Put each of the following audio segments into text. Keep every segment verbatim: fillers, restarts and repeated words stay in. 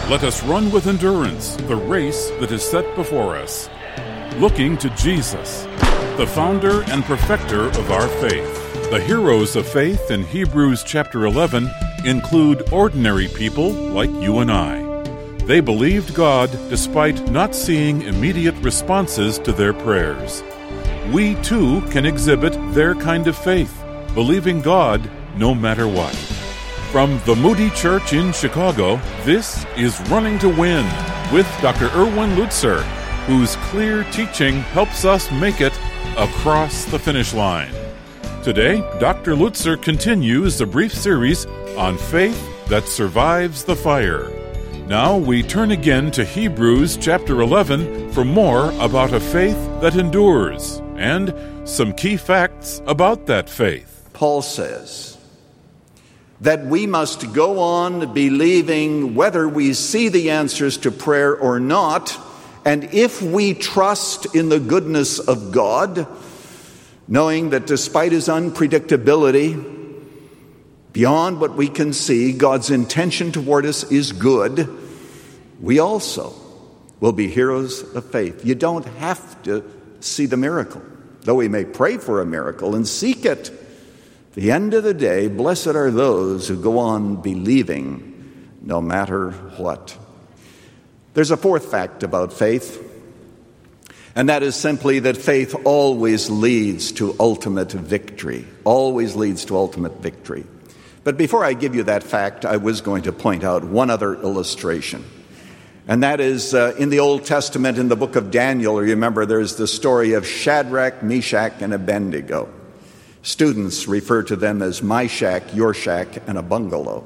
Let us run with endurance the race that is set before us, looking to Jesus, the founder and perfecter of our faith. The heroes of faith in Hebrews chapter eleven include ordinary people like you and I. They believed God despite not seeing immediate responses to their prayers. We too can exhibit their kind of faith, believing God no matter what. From the Moody Church in Chicago, this is Running to Win with Doctor Erwin Lutzer, whose clear teaching helps us make it across the finish line. Today, Doctor Lutzer continues a brief series on faith that survives the fire. Now we turn again to Hebrews chapter eleven for more about a faith that endures and some key facts about that faith. Paul says that we must go on believing whether we see the answers to prayer or not, and if we trust in the goodness of God, knowing that despite his unpredictability, beyond what we can see, God's intention toward us is good, we also will be heroes of faith. You don't have to see the miracle, though we may pray for a miracle and seek it. At the end of the day, blessed are those who go on believing no matter what. There's a fourth fact about faith, and that is simply that faith always leads to ultimate victory. Always leads to ultimate victory. But before I give you that fact, I was going to point out one other illustration. And that is uh, in the Old Testament, in the book of Daniel, remember there's the story of Shadrach, Meshach, and Abednego. Students refer to them as my shack, your shack, and a bungalow.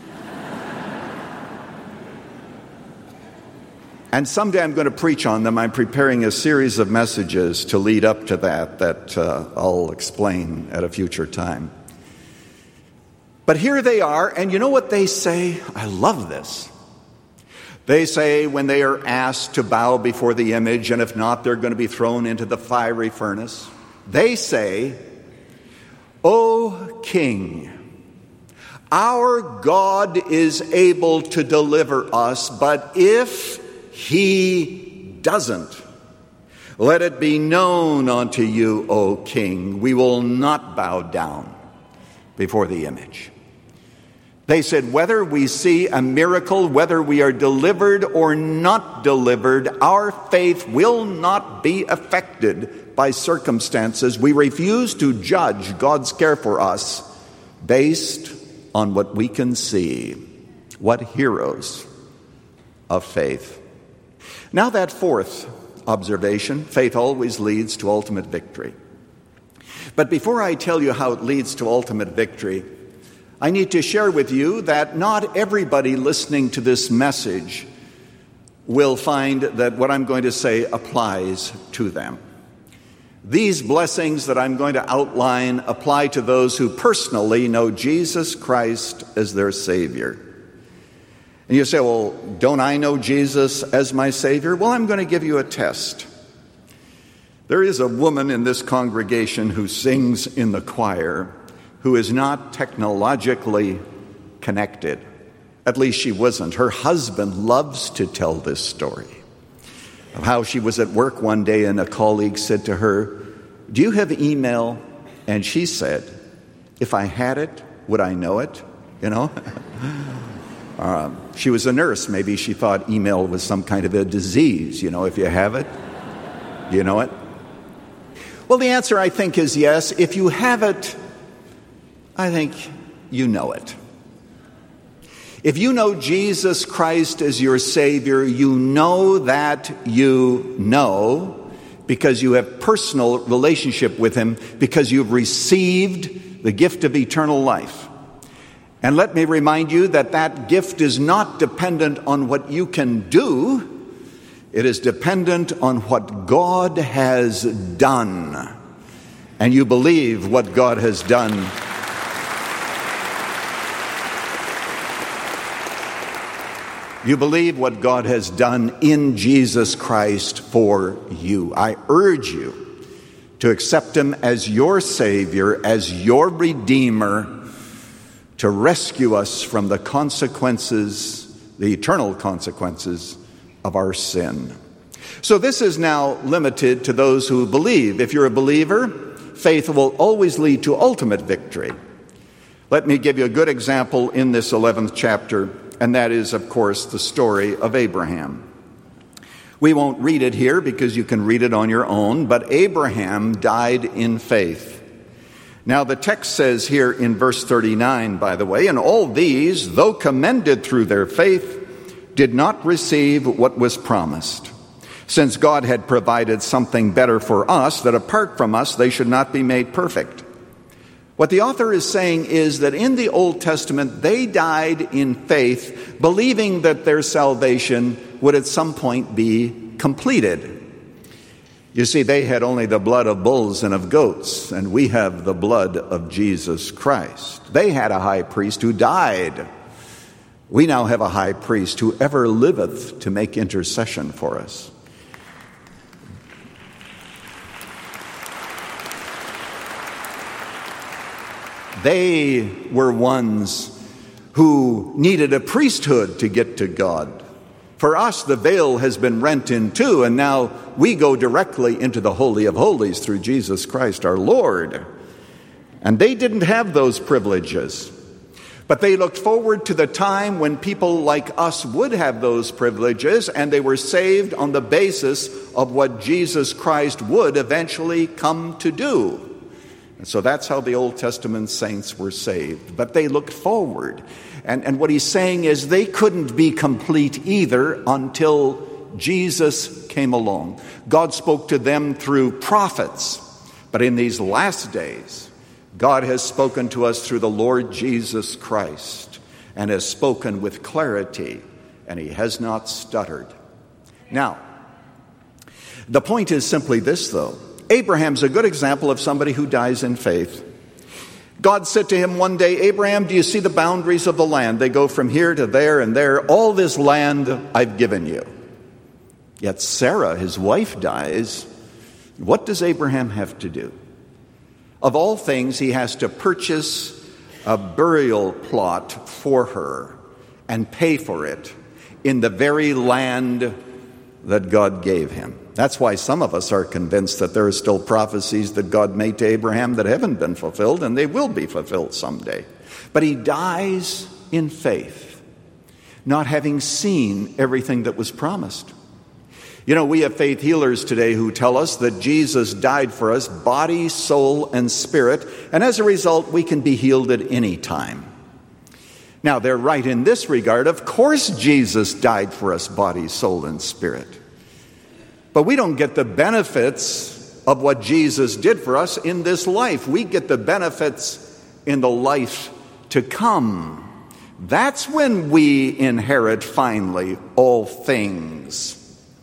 And someday I'm going to preach on them. I'm preparing a series of messages to lead up to that, that uh, I'll explain at a future time. But here they are, and you know what they say? I love this. They say when they are asked to bow before the image, and if not, they're going to be thrown into the fiery furnace. They say, O King, our God is able to deliver us, but if he doesn't, let it be known unto you, O King, we will not bow down before the image. They said, whether we see a miracle, whether we are delivered or not delivered, our faith will not be affected by circumstances. We refuse to judge God's care for us based on what we can see. What heroes of faith. Now that fourth observation, faith always leads to ultimate victory. But before I tell you how it leads to ultimate victory, I need to share with you that not everybody listening to this message will find that what I'm going to say applies to them. These blessings that I'm going to outline apply to those who personally know Jesus Christ as their Savior. And you say, well, don't I know Jesus as my Savior? Well, I'm going to give you a test. There is a woman in this congregation who sings in the choir who is not technologically connected. At least she wasn't. Her husband loves to tell this story of how she was at work one day and a colleague said to her, do you have email? And she said, if I had it, would I know it? You know? um, she was a nurse. Maybe she thought email was some kind of a disease. You know, if you have it, you know it? Well, the answer, I think, is yes. If you have it, I think you know it. If you know Jesus Christ as your Savior, you know that you know because you have personal relationship with Him, because you've received the gift of eternal life. And let me remind you that that gift is not dependent on what you can do. It is dependent on what God has done. And you believe what God has done. You believe what God has done in Jesus Christ for you. I urge you to accept Him as your Savior, as your Redeemer, to rescue us from the consequences the eternal consequences of our sin. So this is now limited to those who believe. If you're a believer, faith will always lead to ultimate victory. Let me give you a good example in this eleventh chapter, and that is, of course, the story of Abraham. We won't read it here because you can read it on your own, but Abraham died in faith. Now, the text says here in verse thirty-nine, by the way, and all these, though commended through their faith, did not receive what was promised, since God had provided something better for us, that apart from us they should not be made perfect. What the author is saying is that in the Old Testament, they died in faith, believing that their salvation would at some point be completed. You see, they had only the blood of bulls and of goats, and we have the blood of Jesus Christ. They had a high priest who died. We now have a high priest who ever liveth to make intercession for us. They were ones who needed a priesthood to get to God. For us, the veil has been rent in two, and now we go directly into the Holy of Holies through Jesus Christ our Lord. And they didn't have those privileges. But they looked forward to the time when people like us would have those privileges, and they were saved on the basis of what Jesus Christ would eventually come to do. And so that's how the Old Testament saints were saved. But they looked forward. And, and what he's saying is they couldn't be complete either until Jesus came along. God spoke to them through prophets. But in these last days, God has spoken to us through the Lord Jesus Christ and has spoken with clarity, and he has not stuttered. Now, the point is simply this, though. Abraham's a good example of somebody who dies in faith. God said to him one day, Abraham, do you see the boundaries of the land? They go from here to there and there. All this land I've given you. Yet Sarah, his wife, dies. What does Abraham have to do? Of all things, he has to purchase a burial plot for her and pay for it in the very land that God gave him. That's why some of us are convinced that there are still prophecies that God made to Abraham that haven't been fulfilled, and they will be fulfilled someday. But he dies in faith, not having seen everything that was promised. You know, we have faith healers today who tell us that Jesus died for us, body, soul, and spirit, and as a result, we can be healed at any time. Now, they're right in this regard. Of course, Jesus died for us, body, soul, and spirit. But we don't get the benefits of what Jesus did for us in this life. We get the benefits in the life to come. That's when we inherit finally all things.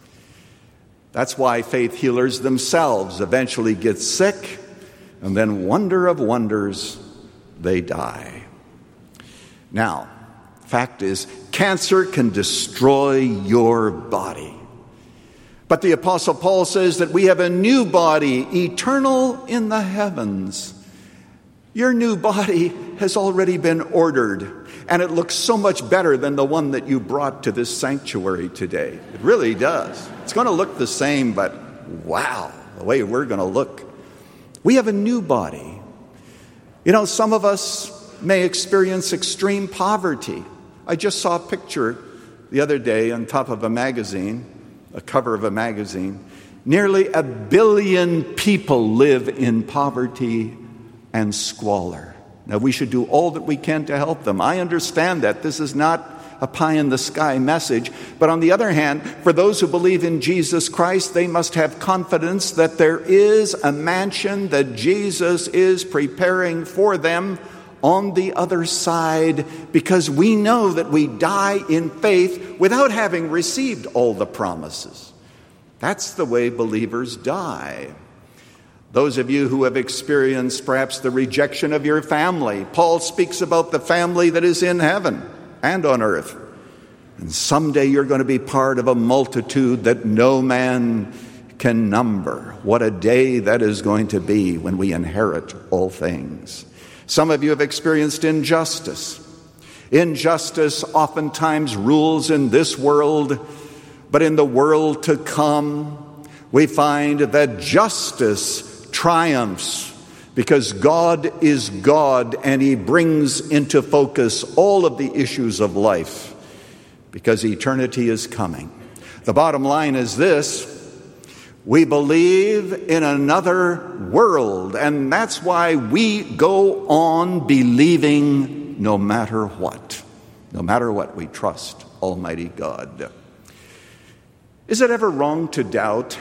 That's why faith healers themselves eventually get sick, and then, wonder of wonders, they die. Now, fact is, cancer can destroy your body. But the Apostle Paul says that we have a new body, eternal in the heavens. Your new body has already been ordered, and it looks so much better than the one that you brought to this sanctuary today. It really does. It's going to look the same, but wow, the way we're going to look. We have a new body. You know, some of us may experience extreme poverty. I just saw a picture the other day on top of a magazine, a cover of a magazine. Nearly a billion people live in poverty and squalor. Now, we should do all that we can to help them. I understand that. This is not a pie-in-the-sky message. But on the other hand, for those who believe in Jesus Christ, they must have confidence that there is a mansion that Jesus is preparing for them on the other side, because we know that we die in faith without having received all the promises. That's the way believers die. Those of you who have experienced perhaps the rejection of your family, Paul speaks about the family that is in heaven and on earth. And someday you're going to be part of a multitude that no man can number. What a day that is going to be when we inherit all things. Some of you have experienced injustice. Injustice oftentimes rules in this world, but in the world to come, we find that justice triumphs because God is God and He brings into focus all of the issues of life because eternity is coming. The bottom line is this: we believe in another world, and that's why we go on believing no matter what. No matter what, we trust Almighty God. Is it ever wrong to doubt?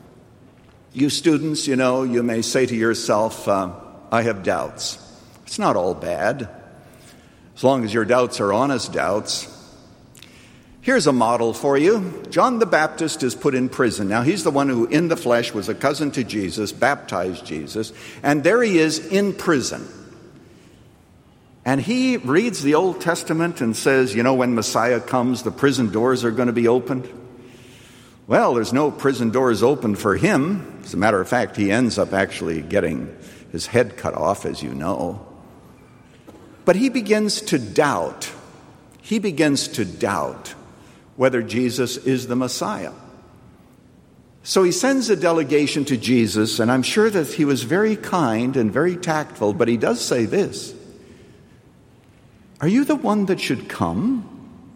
You students, you know, you may say to yourself, uh, I have doubts. It's not all bad, as long as your doubts are honest doubts. Here's a model for you. John the Baptist is put in prison. Now, he's the one who, in the flesh, was a cousin to Jesus, baptized Jesus, and there he is in prison. And he reads the Old Testament and says, you know, when Messiah comes, the prison doors are going to be opened. Well, there's no prison doors open for him. As a matter of fact, he ends up actually getting his head cut off, as you know. But he begins to doubt. He begins to doubt whether Jesus is the Messiah. So he sends a delegation to Jesus, and I'm sure that he was very kind and very tactful, but he does say this: are you the one that should come?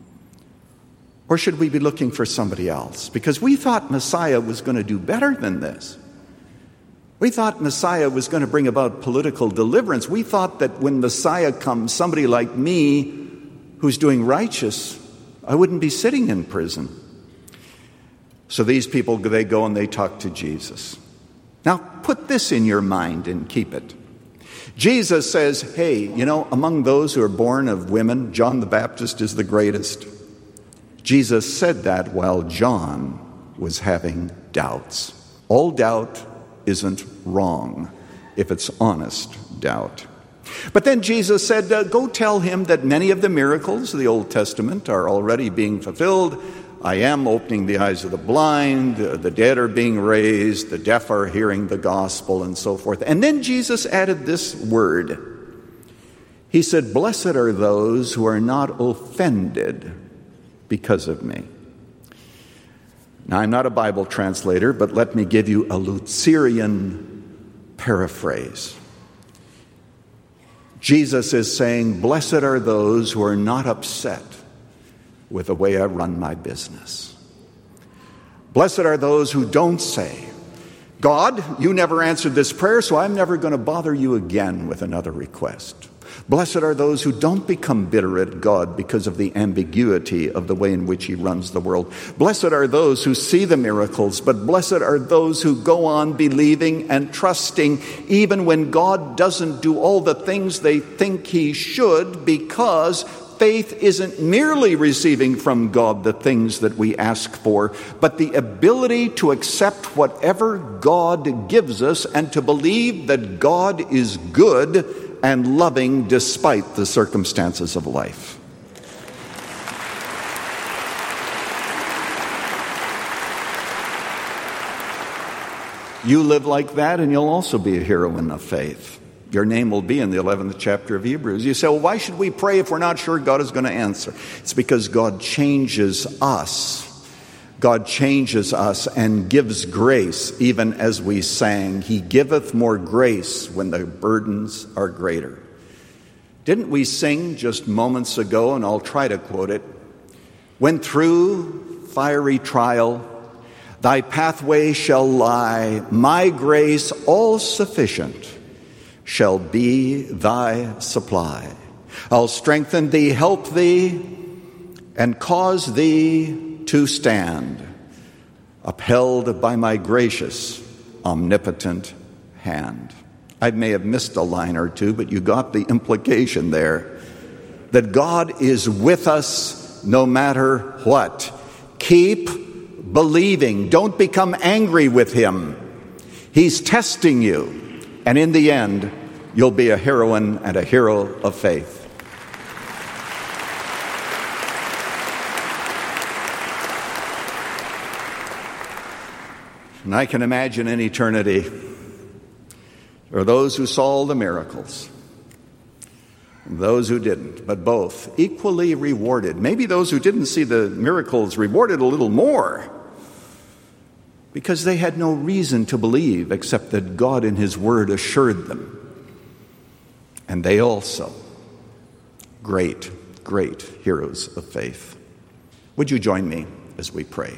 Or should we be looking for somebody else? Because we thought Messiah was going to do better than this. We thought Messiah was going to bring about political deliverance. We thought that when Messiah comes, somebody like me who's doing righteous, I wouldn't be sitting in prison. So these people, they go and they talk to Jesus. Now, put this in your mind and keep it. Jesus says, hey, you know, among those who are born of women, John the Baptist is the greatest. Jesus said that while John was having doubts. All doubt isn't wrong if it's honest doubt. But then Jesus said, uh, go tell him that many of the miracles of the Old Testament are already being fulfilled. I am opening the eyes of the blind, uh, the dead are being raised, the deaf are hearing the gospel, and so forth. And then Jesus added this word. He said, blessed are those who are not offended because of me. Now, I'm not a Bible translator, but let me give you a Lutheran paraphrase. Jesus is saying, blessed are those who are not upset with the way I run my business. Blessed are those who don't say, God, you never answered this prayer, so I'm never going to bother you again with another request. Blessed are those who don't become bitter at God because of the ambiguity of the way in which He runs the world. Blessed are those who see the miracles, but blessed are those who go on believing and trusting even when God doesn't do all the things they think He should, because faith isn't merely receiving from God the things that we ask for, but the ability to accept whatever God gives us and to believe that God is good and loving despite the circumstances of life. You live like that and you'll also be a hero in the faith. Your name will be in the eleventh chapter of Hebrews. You say, well, why should we pray if we're not sure God is going to answer? It's because God changes us. God changes us and gives grace, even as we sang, He giveth more grace when the burdens are greater. Didn't we sing just moments ago, and I'll try to quote it, when through fiery trial thy pathway shall lie, my grace all sufficient shall be thy supply. I'll strengthen thee, help thee, and cause thee to stand, upheld by my gracious, omnipotent hand. I may have missed a line or two, but you got the implication there. That God is with us no matter what. Keep believing. Don't become angry with Him. He's testing you. And in the end, you'll be a heroine and a hero of faith. And I can imagine in eternity, there are those who saw the miracles. those who didn't, but both equally rewarded. Maybe those who didn't see the miracles rewarded a little more because they had no reason to believe except that God in His Word assured them. And they also, great, great heroes of faith. Would you join me as we pray?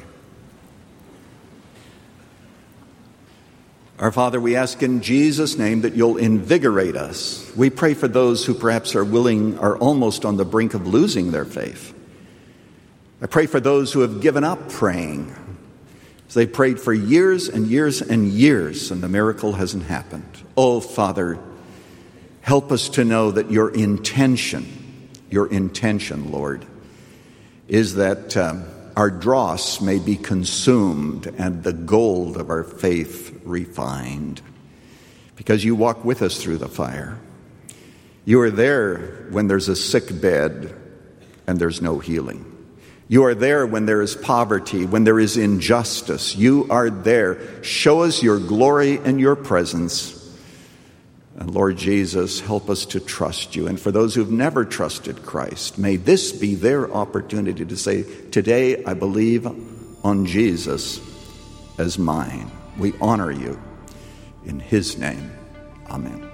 Our Father, we ask in Jesus' name that you'll invigorate us. We pray for those who perhaps are willing, are almost on the brink of losing their faith. I pray for those who have given up praying. As they prayed for years and years and years, and the miracle hasn't happened. Oh, Father, help us to know that your intention, your intention, Lord, is that um, our dross may be consumed and the gold of our faith refined, because you walk with us through the fire. You are there when there's a sick bed and there's no healing. You are there when there is poverty, when there is injustice. You are there. Show us your glory and your presence. And Lord Jesus, help us to trust you. And for those who've never trusted Christ, may this be their opportunity to say, today I believe on Jesus as mine. We honor you in his name. Amen.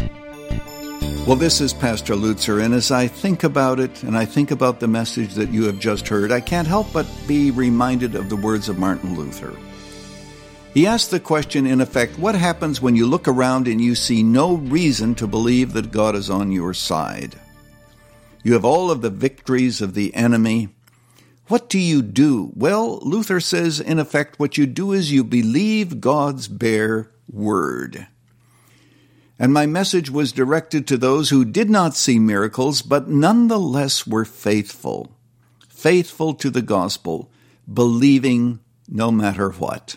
Well, this is Pastor Lutzer, and as I think about it, and I think about the message that you have just heard, I can't help but be reminded of the words of Martin Luther. He asked the question, in effect, what happens when you look around and you see no reason to believe that God is on your side? You have all of the victories of the enemy. What do you do? Well, Luther says, in effect, what you do is you believe God's bare word. And my message was directed to those who did not see miracles, but nonetheless were faithful. Faithful to the gospel, believing no matter what.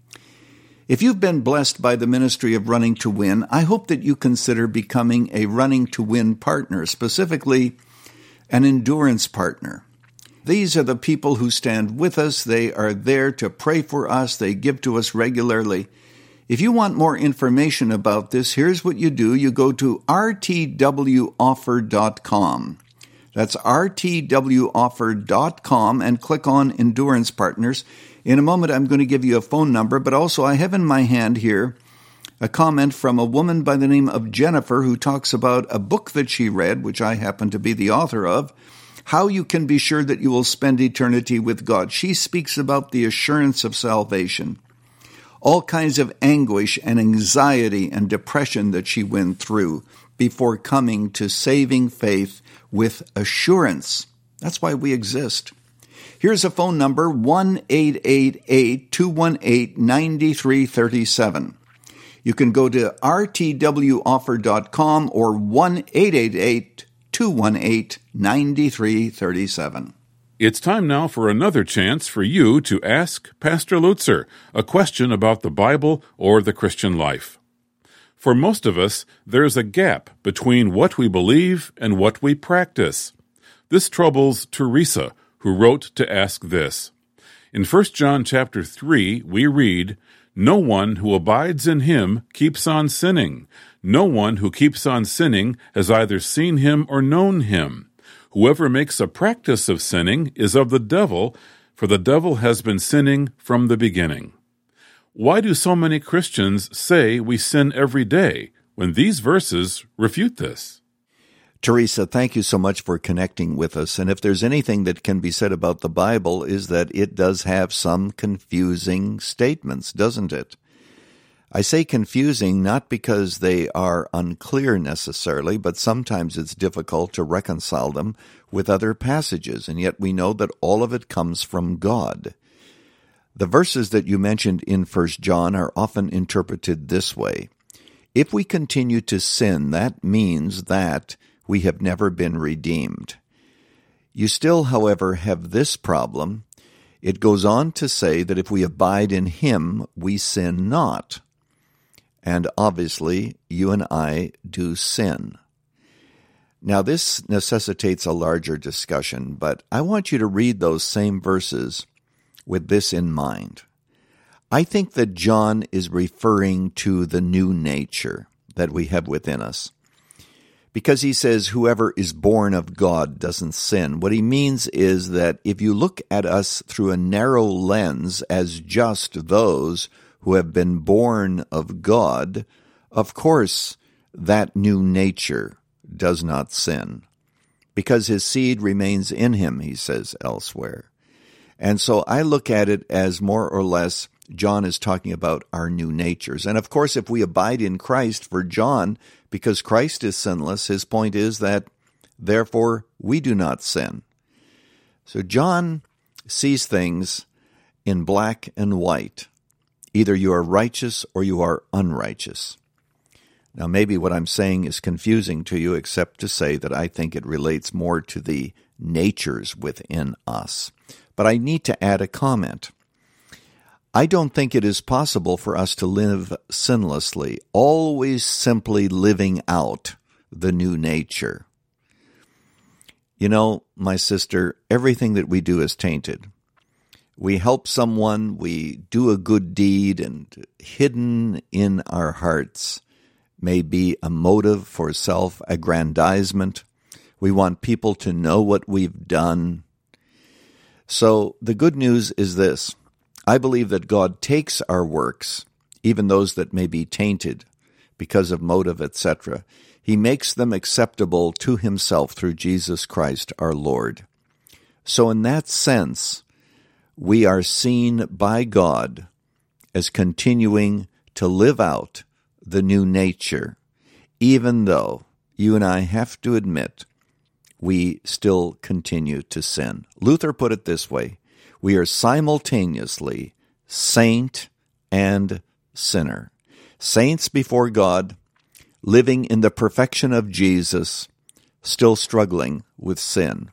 If you've been blessed by the ministry of Running to Win, I hope that you consider becoming a Running to Win partner, specifically an endurance partner. These are the people who stand with us. They are there to pray for us. They give to us regularly. If you want more information about this, here's what you do. You go to r t w offer dot com. That's r t w offer dot com and click on Endurance Partners. In a moment, I'm going to give you a phone number, but also I have in my hand here a comment from a woman by the name of Jennifer who talks about a book that she read, which I happen to be the author of, How You Can Be Sure That You Will Spend Eternity with God. She speaks about the assurance of salvation, all kinds of anguish and anxiety and depression that she went through before coming to saving faith with assurance. That's why we exist. Here's a phone number, one eight eight eight, two one eight, nine three three seven. You can go to r t w offer dot com or one eight eight eight, two one eight, nine three three seven. It's time now for another chance for you to ask Pastor Lutzer a question about the Bible or the Christian life. For most of us, there's a gap between what we believe and what we practice. This troubles Teresa, who wrote to ask this. In First John chapter three, we read, "No one who abides in him keeps on sinning. No one who keeps on sinning has either seen him or known him. Whoever makes a practice of sinning is of the devil, for the devil has been sinning from the beginning." Why do so many Christians say we sin every day when these verses refute this? Teresa, thank you so much for connecting with us. And if there's anything that can be said about the Bible is that it does have some confusing statements, doesn't it? I say confusing not because they are unclear necessarily, but sometimes it's difficult to reconcile them with other passages, and yet we know that all of it comes from God. The verses that you mentioned in First John are often interpreted this way. If we continue to sin, that means that we have never been redeemed. You still, however, have this problem. It goes on to say that if we abide in him, we sin not. And obviously, you and I do sin. Now, this necessitates a larger discussion, but I want you to read those same verses with this in mind. I think that John is referring to the new nature that we have within us. because he says whoever is born of God doesn't sin. What he means is that if you look at us through a narrow lens as just those who have been born of God, of course, that new nature does not sin, because his seed remains in him, he says elsewhere. And so I look at it as more or less John is talking about our new natures. And of course, if we abide in Christ, for John, because Christ is sinless, his point is that, therefore, we do not sin. So John sees things in black and white. Either you are righteous or you are unrighteous. Now, maybe what I'm saying is confusing to you, except to say that I think it relates more to the natures within us. But I need to add a comment. I don't think it is possible for us to live sinlessly, always simply living out the new nature. You know, my sister, everything that we do is tainted. We help someone, we do a good deed, and hidden in our hearts may be a motive for self-aggrandizement. We want people to know what we've done. So the good news is this. I believe that God takes our works, even those that may be tainted because of motive, et cetera. He makes them acceptable to himself through Jesus Christ our Lord. So in that sense, we are seen by God as continuing to live out the new nature, even though you and I have to admit we still continue to sin. Luther put it this way: we are simultaneously saint and sinner. Saints before God, living in the perfection of Jesus, still struggling with sin.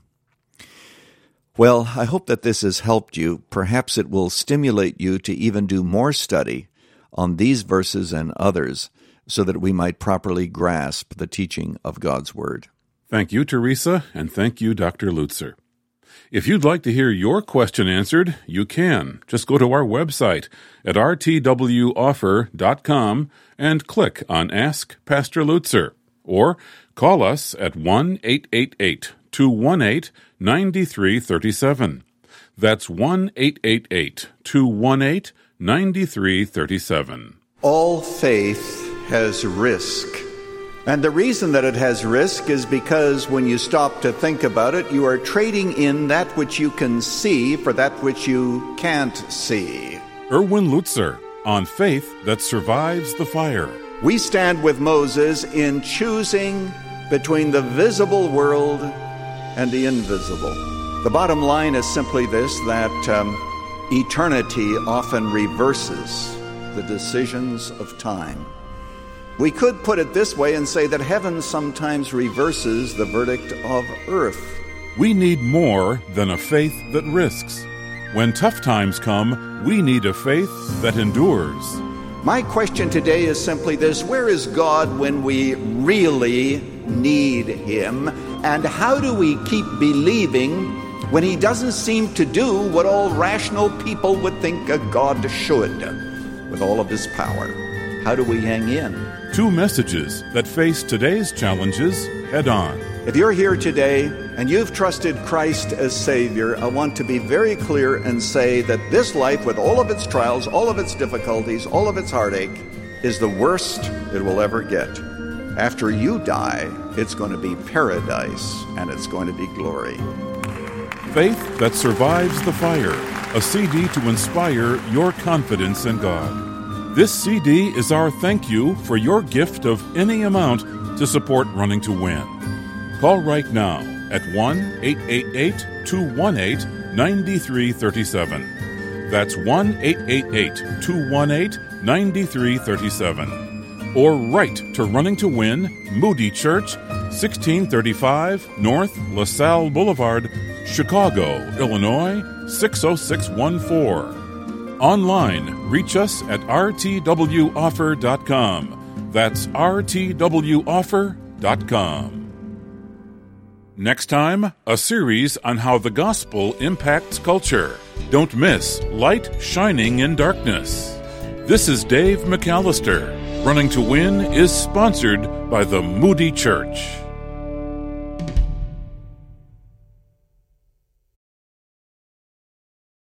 Well, I hope that this has helped you. Perhaps it will stimulate you to even do more study on these verses and others so that we might properly grasp the teaching of God's Word. Thank you, Teresa, and thank you, Doctor Lutzer. If you'd like to hear your question answered, you can. Just go to our website at r t w offer dot com and click on Ask Pastor Lutzer, or call us at one eight eight eight, two one eight, nine three three seven. That's one eight eight eight, two one eight, nine three three seven. All faith has risk. And the reason that it has risk is because when you stop to think about it, you are trading in that which you can see for that which you can't see. Erwin Lutzer, on faith that survives the fire. We stand with Moses in choosing between the visible world and the invisible. The bottom line is simply this, that um, eternity often reverses the decisions of time. We could put it this way and say that heaven sometimes reverses the verdict of earth. We need more than a faith that risks. When tough times come, we need a faith that endures. My question today is simply this: where is God when we really need Him? And how do we keep believing when He doesn't seem to do what all rational people would think a God should with all of His power? How do we hang in? Two messages that face today's challenges head on. If you're here today and you've trusted Christ as Savior, I want to be very clear and say that this life, with all of its trials, all of its difficulties, all of its heartache, is the worst it will ever get. After you die, it's going to be paradise and it's going to be glory. Faith that survives the fire, a C D to inspire your confidence in God. This C D is our thank you for your gift of any amount to support Running to Win. Call right now at one eight eight eight, two one eight, nine three three seven. That's one eight eight eight, two one eight, nine three three seven. Or write to Running to Win, Moody Church, sixteen thirty-five North LaSalle Boulevard, Chicago, Illinois, six oh six one four. Online, reach us at r t w offer dot com. That's r t w offer dot com. Next time, a series on how the gospel impacts culture. Don't miss Light Shining in Darkness. This is Dave McAllister. Running to Win is sponsored by the Moody Church.